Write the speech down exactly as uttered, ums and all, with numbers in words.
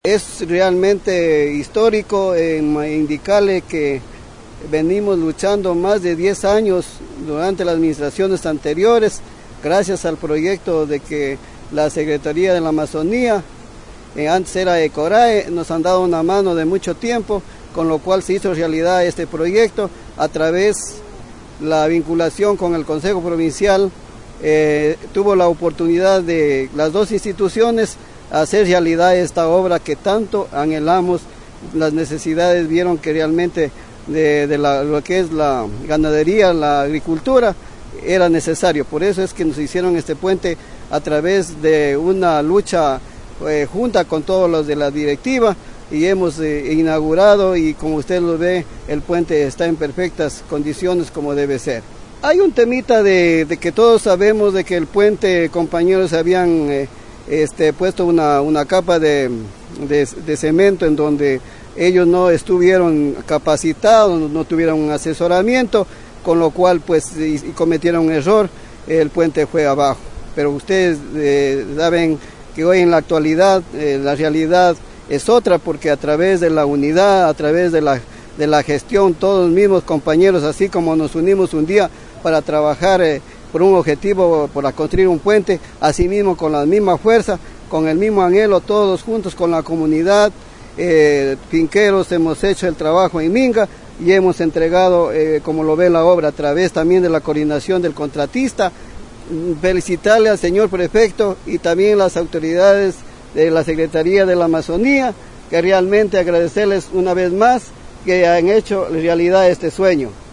Es realmente histórico eh, indicarle que venimos luchando más de diez años durante las administraciones anteriores, gracias al proyecto de que la Secretaría de la Amazonía, eh, antes era ECORAE, nos han dado una mano de mucho tiempo, con lo cual se hizo realidad este proyecto a través de la vinculación con el Consejo Provincial. Eh, tuvo la oportunidad de las dos instituciones hacer realidad esta obra que tanto anhelamos. Las necesidades vieron que realmente de, de la, lo que es la ganadería, la agricultura, era necesario. Por eso es que nos hicieron este puente a través de una lucha eh, junta con todos los de la directiva, y hemos eh, inaugurado, y como usted lo ve, el puente está en perfectas condiciones como debe ser. Hay un temita de, de que todos sabemos de que el puente, compañeros, habían eh, este, puesto una, una capa de, de, de cemento en donde ellos no estuvieron capacitados, no tuvieron un asesoramiento, con lo cual pues y, y cometieron un error, el puente fue abajo. Pero ustedes eh, saben que hoy en la actualidad eh, la realidad es otra, porque a través de la unidad, a través de la, de la gestión, todos los mismos compañeros, así como nos unimos un día para trabajar eh, por un objetivo, para construir un puente, asimismo con la misma fuerza, con el mismo anhelo, todos juntos con la comunidad, eh, finqueros, hemos hecho el trabajo en Minga y hemos entregado, eh, como lo ve la obra, a través también de la coordinación del contratista. Felicitarle al señor prefecto y también las autoridades de la Secretaría de la Amazonía, que realmente agradecerles una vez más que han hecho realidad este sueño.